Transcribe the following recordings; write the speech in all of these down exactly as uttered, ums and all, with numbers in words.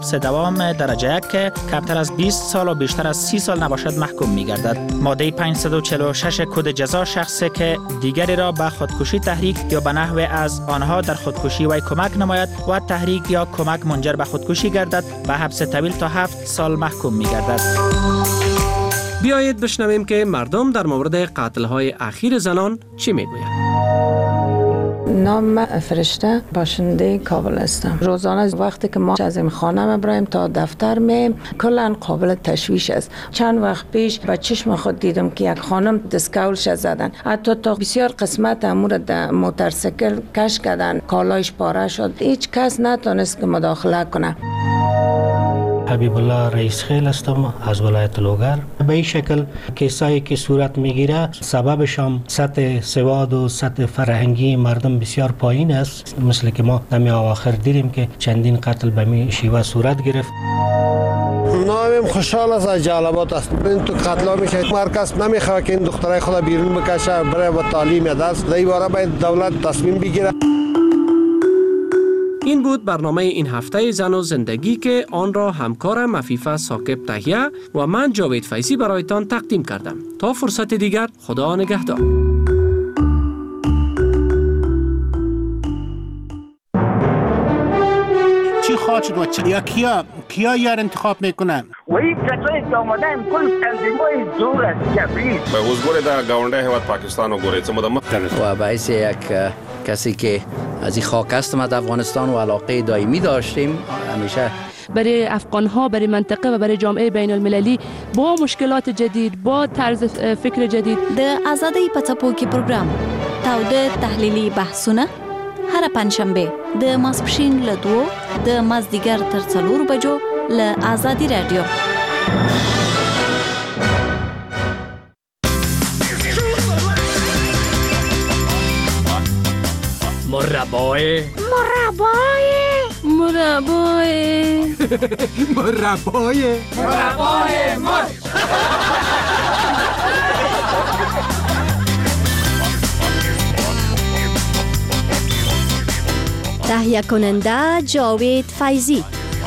حبس دوام درجه یک که کمتر از بیست سال و بیشتر از سی سال نباشد محکوم می‌گردد. ماده پانصد و چهل و شش کد جزا شخصی که دیگری را به خودکشی تحریک یا به نحو از آنها در خودکشی وی کمک نماید و تحریک یا کمک منجر به خودکشی گردد به حبس طویل تا هفت سال محکوم می‌گردد. بیایید بشنویم که مردم در مورد قتل‌های اخیر زنان چی میگویند. نام فرشته باشنده کابل هستم. روزانه وقتی که ما از این خانه میبرایم تا دفتر میم کلا قابل تشویش است. چند وقت پیش با چشم خود دیدم که یک خانم دستکولش زدن، حتی تا بسیار قسمت امور در موتورسیکل کش کردن، کالایش پاره شد، هیچ کس نتونست که مداخله کنه. حبیب الله رئیس خیل هستم از ولایت لوگر. به این شکل کیسایی که صورت میگیره سببش هم سطح سواد و سطح فرهنگی مردم بسیار پایین است، مثل که ما دمی آخر دیدیم که چندین قتل به می شیوه صورت گرفت. نامم خوشحال است از جلبات است. این تو قتلا میشه مرکز نمیخواد که این دخترای خدا بیرون بکشه برای با تعلیم دست در این باره باید دولت تصمیم بگیره. این بود برنامه این هفته زن و زندگی که آن را همکارم عفیفه ثاقب تهیه و من جاوید فیضی برایتان تقدیم کردم. تا فرصت دیگر، خدا نگهدار. چی خواهد شد و چی؟ یا کیا کیا یار انتخاب میکنن؟ و این کسایی که آمدن کل تنظیمای زور است کفریست. به حضور در گاونده هیواد پاکستان و گوریت مدام و باعث یک کسی که از این خاک است ما در افغانستان و علاقه دائمی داشتیم همیشه برای افغان‌ها، برای منطقه و برای جامعه بین المللی با مشکلات جدید، با طرز فکر جدید. د آزادۍ په څپو کې پروګرام تاوده تحلیلي بحثونه هر پنځشنبه د ماسپښین له دوو د مازدیګر تر څلورو بجو له آزادي رادیو. مربای مربای مربای مربای مربای مر تهیه کننده جاوید فیضی.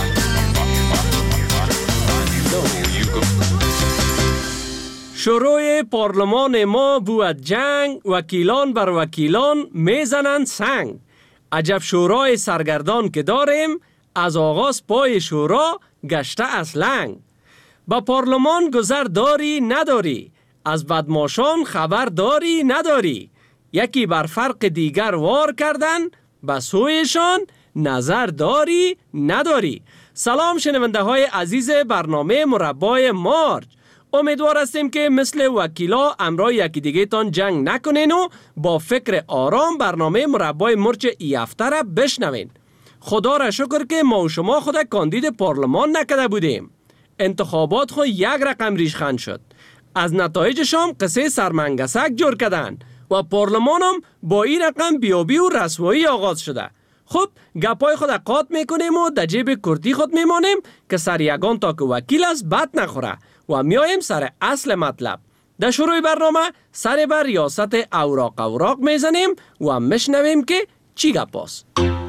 شروع پارلمان ما بود جنگ، وکیلان بر وکیلان میزنند سنگ. عجب شورای سرگردان که داریم، از آغاز پای شورا گشته از لنگ. با پارلمان گذر داری نداری، از بدماشان خبر داری نداری. یکی بر فرق دیگر وار کردن، به سویشان نظر داری نداری. سلام شنونده های عزیز برنامه مربای مارج. امیدوار هستیم که مثل وکیلا امرای یکی دیگه تان جنگ نکنین و با فکر آرام برنامه مربای مرچ ای هفته را بشنوین. خدا را شکر که ما و شما خود کاندید پارلمان نکده بودیم. انتخابات خود یک رقم ریشخند شد. از نتایجشان قصه سرمنگسک جور کردن و پارلمان هم با این رقم بیابی و رسوایی آغاز شده. خب گپای خود قاط میکنیم و در جیب کردی خود میمانیم که سر یگان تا که وکیل است بد نخوره و میایم سر اصل مطلب. در شروع برنامه سر بر ریاست اوراق اوراق میزنیم و میشنویم که چی گپاست.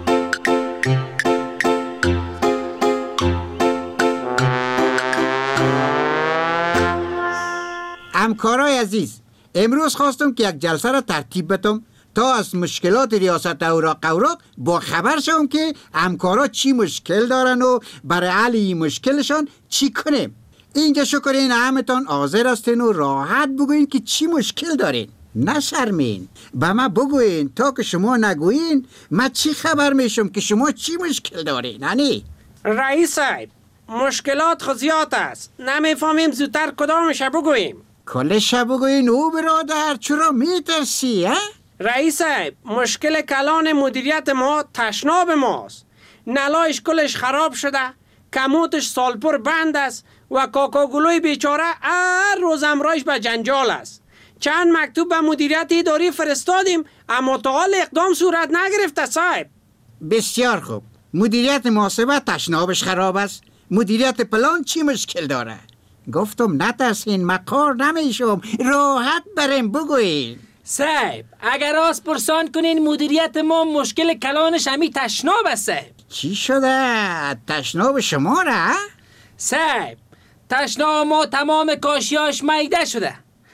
همکارای عزیز، امروز خواستم که یک جلسه را ترتیب بدم تا از مشکلات ریاست اوراق اوراق با خبر شوم که همکارا چی مشکل دارن و برای حل این مشکلشان چی کنیم. اینجا شکر این همتان حاضر هستین و راحت بگوین که چی مشکل دارین. نشرمین، به من بگوین. تا که شما نگوین من چی خبر میشم که شما چی مشکل دارین؟ هنی رئیس صاحب، مشکلات خود زیاد است، نمیفهمیم زودتر کدامش بگوییم. کلش بگوین او برادر، چرا میترسی؟ ها؟ رئیس صاحب، مشکل کلان مدیریت ما تشناب ماست. نلایش کلش خراب شده، کموتش سالپور بند است و کاکاگلوی بیچاره هر روز امرایش به جنجال است. چند مکتوب به مدیریت اداری فرستادیم اما تا حال اقدام صورت نگرفته صاحب. بسیار خوب. مدیریت محاسبه تشنابش خراب است. مدیریت پلان چی مشکل داره؟ گفتم نترسین، مقار نمیشم، راحت بریم بگوین. صاحب اگر از پرسان کنین مدیریت ما مشکل کلانش همی تشناب است صاحب. چی شده؟ تشناب شما را؟ صاحب تشناب ما تمام کاشیاش میده شده،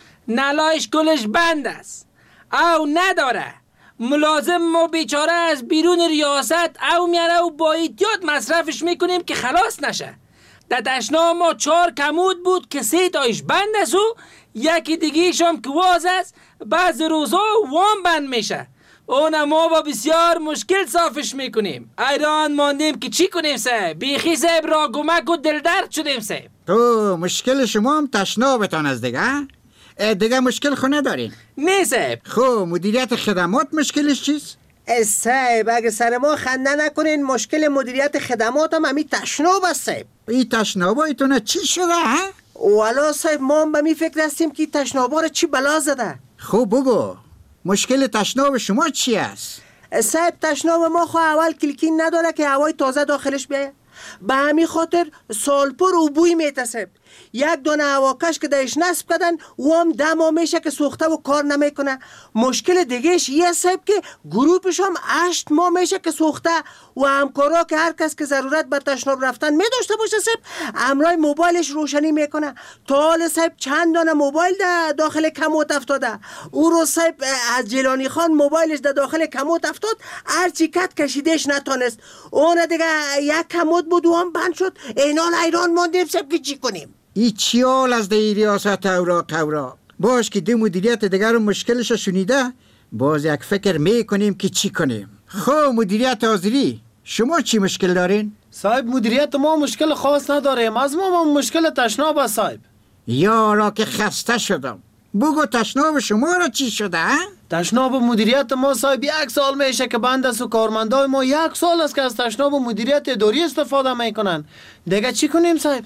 نلایش کلش بند است او نداره. ملازم ما بیچاره از بیرون ریاست او میاره و با احتیاط مصرفش میکنیم که خلاص نشه. در تشناب ما چهار کمود بود که سه تایش بند است و یکی دیگیش هم که واز است، بعض روزا وام بند میشه. اون ما با بسیار مشکل صافش میکنیم. ایران ماندیم که چی کنیم صاحب؟ بیخی صاحب را گمک و دلدرد شدیم صاحب. تو مشکل شما هم تشنابتان از دیگه؟ دیگه مشکل خو ندارین؟ نه صاحب. خب مدیریت خدمات مشکلش چیست؟ صاحب اگه سر ما خنده نکنین مشکل مدیریت خدمات هم همین تشناب است صاحب. این تشنابایتون چی شده ها؟ والا صاحب ما هم به می فکر هستیم که تشنابا رو چی بلا زده. خب بگو مشکل تشناب شما چی است؟ صاحب تشناب ما خو اول کلکین نداره که هوای تازه داخلش بیایه، به همین خاطر سالپر و بوی میتسب. یک دونه هواکش که درش نصب کردن و هم دما میشه که سوخته و کار نمیکنه. مشکل دیگهش یه صاحب که گروپش هم هشت ماه میشه که سوخته و همکارا که هر کس که ضرورت به تشناب رفتن میداشته باشه صاحب امرای موبایلش روشنی میکنه. تا حال صاحب چند دانه موبایل ده داخل کموت افتاده. او رو صاحب از جیلانی خان موبایلش ده داخل کموت افتاد، هرچی کت کشیدش نتانست. اون دیگه یک کموت بود و هم بند شد. اینال ایران ماندیم صاحب که چی کنیم؟ ای چی حال از ده ریاست اوراق اوراق؟ باش که ده مدیریت دیگر رو مشکلش شنیده باز یک فکر میکنیم که چی کنیم. خب مدیریت حاضری شما چی مشکل دارین؟ صاحب مدیریت ما مشکل خاص نداریم، از ما, ما مشکل تشناب است صاحب. یارا که خسته شدم. بگو تشناب شما را چی شده؟ تشناب مدیریت ما صاحب یک سال میشه که بند است و کارمندای ما یک سال است که از تشناب مدیریت اداری استفاده میکنن. دیگه چی کنیم صاحب؟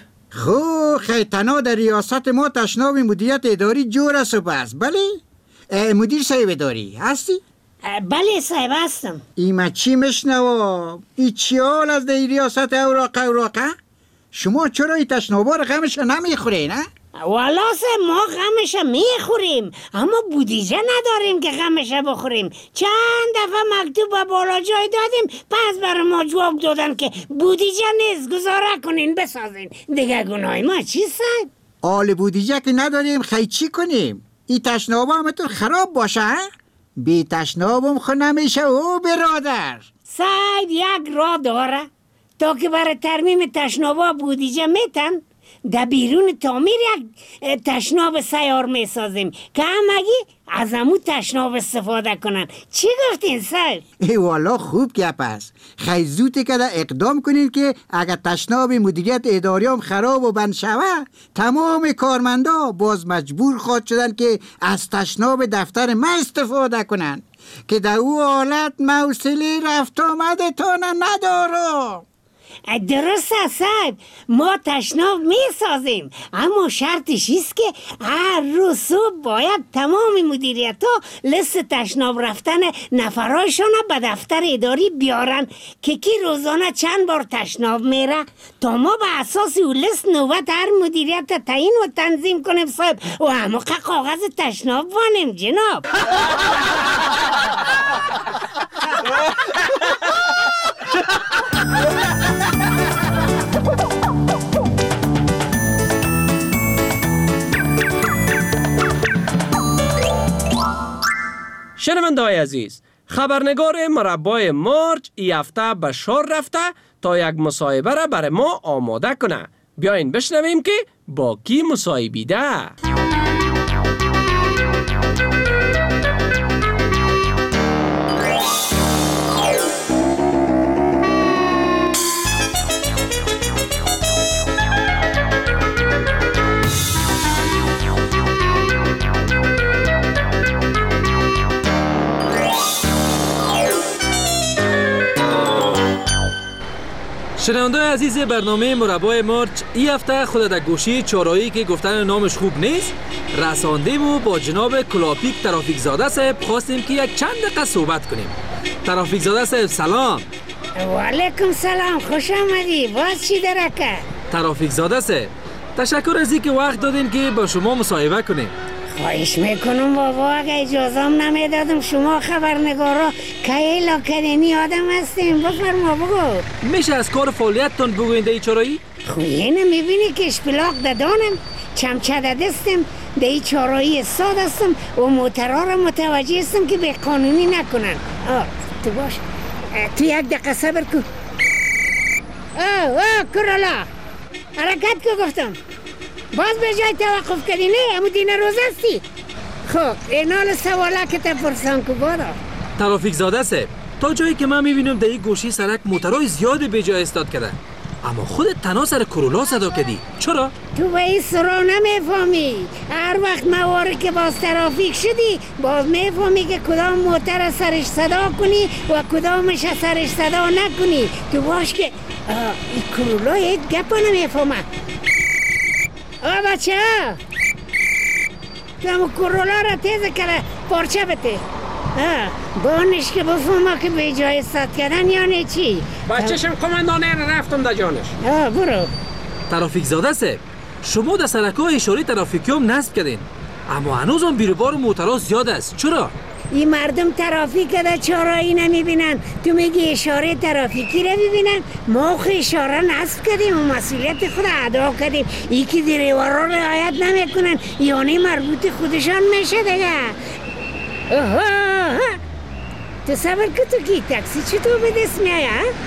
خو خیتنا در ریاست ما تشناب مدیریت اداری جور است و بس. بله مدیر صاحب اداری هستی؟ بله صاحب هستم. ایما چی مشنوا؟ ای چی حال از ده ریاست اوراق اوراقه؟ شما چرا ای تشنابا رو غمش نمیخورین نه؟ والا صاحب ما غمش میخوریم اما بودیجه نداریم که غمش بخوریم. چند دفعه مکتوب به بالا جای دادیم پس برای ما جواب دادن که بودیجه نیست گزاره کنین بسازین. دیگه گناه ما چی صاحب؟ آل بودیجه که نداریم خیلی چی کنیم؟ ای تشنابا همتون خراب باشه ها؟ بی تشنابم خو نمیشه او برادر. صاحب یک راه داره تا که برای ترمیم تشنابا بودیجه میتن در بیرون تعمیر یک تشناب سیار میسازیم که همگی از همون تشناب استفاده کنن. چی گفتین صاحب؟ ای والا خوب گپ است. خیلی زوده که اقدام کنید که اگر تشناب مدیریت اداری هم خراب و بند شوه تمام کارمندا باز مجبور خواهد شدن که از تشناب دفتر ما استفاده کنن که در او حالت موصله رفت آمده تانه ندارم. درست است صاحب ما تشناب می سازیم اما شرطش است که هر روز صبح باید تمام مدیریت ها لیست تشناب رفتن نفرایشان به دفتر اداری بیارن که کی روزانه چند بار تشناب میره تا ما به اساس اون لیست نوبت هر مدیریت تعیین و تنظیم کنیم صاحب و همه کاغذ تشناب وانیم جناب. شنونده‌های عزیز، خبرنگار مربای مارچ ای هفته به شار رفته تا یک مصاحبه را برای ما آماده کنه. بیاین بشنویم که با کی مصاحبیده. شنونده‌های عزیز برنامه مربای مارچ این هفته خود در گوشی چهارراهی که گفتن نامش خوب نیست رساندیم و با جناب کلاپیک ترافیک زاده صاحب خواستیم که یک چند دقیقه صحبت کنیم. ترافیک زاده صاحب سلام. و علیکم سلام، خوش آمدی. باز چی درکه؟ ترافیک زاده صاحب تشکر از اینکه وقت دادین که با شما مصاحبه کنیم. خواهش میکنم بابا، اگه اجازم نمیدادم شما خبرنگارا که ایلاکدنی آدم هستیم. بفرما بگو. میشه از کار فعالیتتون بگوین دی چرایی؟ خو اینه میبینی که اشپلاق دادانم، چمچه دستم، دی چارایی ساد هستم و موترها را متوجه هستم که به قانونی نکنن. آه تو باش، تو یک دقیقه صبر کن. آه آه کرالا حرکت که گفتم، باز به جای توقف کردی نه؟ امو دینه روز هستی. خب اینال سواله که تپرسان که بادا ترافیک زاده سه تا جایی که من میبینم در این گوشی سرک موترهای زیاد به جای استاد کردن، اما خودت تنها سر کرولا صدا کردی. چرا؟ تو به این سرا نمیفهمی. هر وقت مواره که باز ترافیک شدی باز میفهمی که کدام موتر سرش صدا کنی و کدامش سرش صدا نکنی. تو باش که این کرولا یک گپا نمیفهمه. آه بچه ها، تو همون کرولا را تیز کرده پارچه بته. بانش که بفهمه که به جای استاد کردن یا نه چی. بچهشم کماندانه رفتم دا جانش. آه برو. ترافیک زاده سه شما در سرک‌های اشاره ترافیکی هم نصب کردین، اما هنوز هم بیروبار موترها زیاد است. چرا؟ این مردم ترافیک در چارایی نمیبینن، تو میگی اشاره ترافیکی رو ببینن. ما خو اشاره نصب کردیم و مسئولیت خود ادا کردیم. ای که دریورا رعایت نمیکنن یعنی مربوط خودشان میشه دیگه. اوه تو صبر که تو کی تاکسی چطور به دست میای؟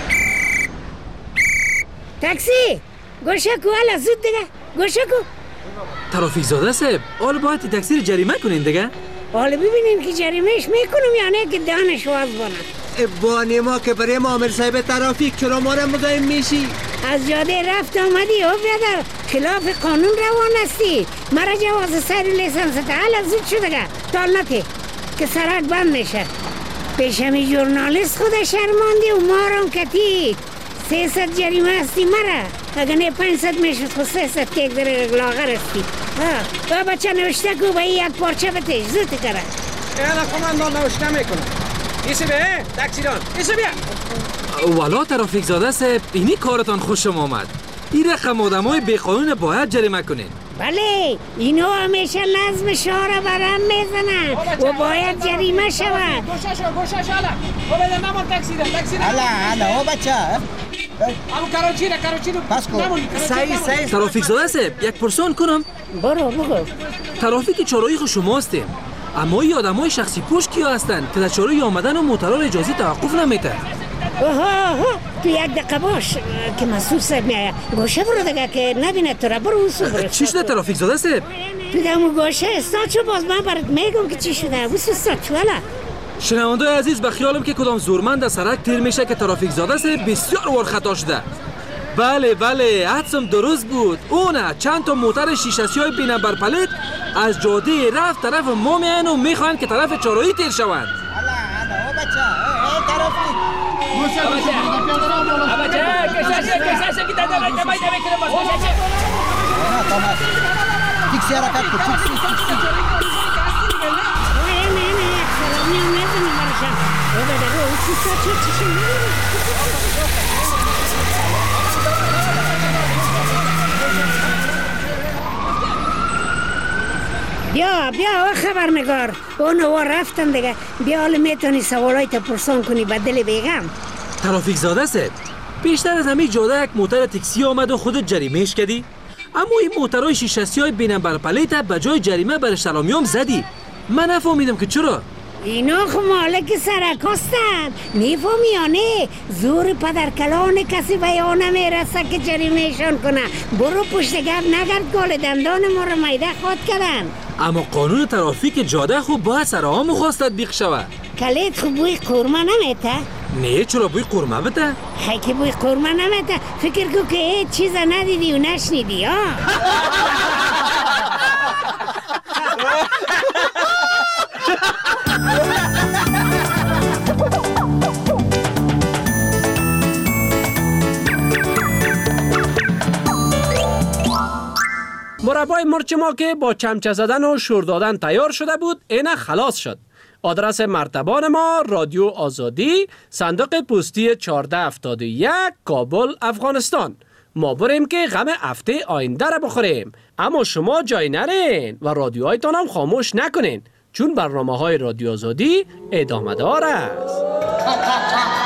تاکسی گوشه کو، حالا زود دیگه گوشه کو. ترافیک زاده سه حالا باید تاکسی رو جریمه کنین دیگه. حالا ببینیم که جریمهش میکنم یا نه که دانش واز بانم. بانی ما که برای مامر صاحب ترافیک چرا ما را مزاحم میشی؟ از جاده رفت آمدی او برادر، خلاف قانون روان هستی. مرا جواز سر لیسانس تا حالا زود شده گه تال نتی که سرک بند میشه. پیشمی جورنالیست خود شرماندی و ما رام کتی. سه ست جریمه هستی مرا، اگه نه پنج ست میشد خود سه ست که در لاغر هستی. با بچه نوشته که به یک پارچه بتش زود کرد. اینا کماندان نوشته میکنه. ایسی به تاکسیدان ایسی بیا. والا ترافیک زاده سه اینی کارتان خوشم آمد. این رقم آدم های بیقانون باید جریمه کنین. بله اینو همیشه نظم شهر برم میزنن و باید جریمه شود. گوشه شو گوشه شو حالا بابا نمون تاکسیدان تاکسیدان حالا حالا او بچه همون کاروچی را کاروچی رو پس کن. سعی سعی ترافیک زاده سه یک پرسان کنم. برو بگو. ترافیک چارایی خو شما هستیم، اما این آدم های شخصی پوش کیا هستن که در چارایی آمدن و موترها را اجازه توقف نمیتن؟ اوه تو یک دقیقه باش که مسئول صاحب میایه. گوشه برو دیگه که نبینه تو را. برو اصول برو. چی شده ترافیک زاده سه؟ تو دمو گوشه استاد شو، باز من برات میگم که چی شده. بس استاد شو حالا. شنونده عزیز به خیالم که کدام زورمند در سرک تیر میشه که ترافیک زاده سه بسیار وار خطا شده. بله بله حدسم درست بود. اونه چند تا موتر شیشه‌سی های بی نمبر پلیت از جاده رفت طرف ما میان و میخوان که طرف چارایی تیر شوند. حالا حالا او بچه ای ترافیک بچه کشاشه کشاشه که داده باید باید بکنه باز کشاشه. نه تمام تیکسی حرکت کن تیکسی تیکسی. نه نه نه سلامی هم نزنی برشم. او بده رو اصول سا چه چیشی بیا بیا و خبرنگار اونو رفتن دیگه. بیا حالا میتونی سوالای تا پرسان کنی بدل بیگم. ترافیک زاده سه بیشتر از همین جاده یک موتر تاکسی آمد و خودت جریمهش کردی، اما این موترهای شیشه‌سی های بی نمبر پلیت به جای جریمه بر سلامیام زدی. من نفهمیدم که چرا. اینا خو مالک سرک هستن، میفهمی یا نه؟ زور پدر کلان کسی به یا نمیرسه که جریمهشان کنه. برو پشت گپ نگرد گال دندان ما رو میده خود کردن. اما قانون ترافیک جاده خوب باید سرها مخواستت بیخ شود. کلیت خوب بوی قورمه نمیته؟ نه چرا بوی قورمه بده؟ خیلی که بوی قورمه نمیته. فکر کو که هیچ چیز ندیدی و نشنیدی ها. مربای مرچ ما که با چمچه زدن و شور دادن تیار شده بود اینه خلاص شد. آدرس مرتبان ما رادیو آزادی، صندوق پستی چهارده هفتاد و یک، کابل، افغانستان. ما بریم که غم هفته آینده را بخوریم. اما شما جای نرین و رادیوهایتان هم خاموش نکنین، چون برنامه های رادیو آزادی ادامه دار است.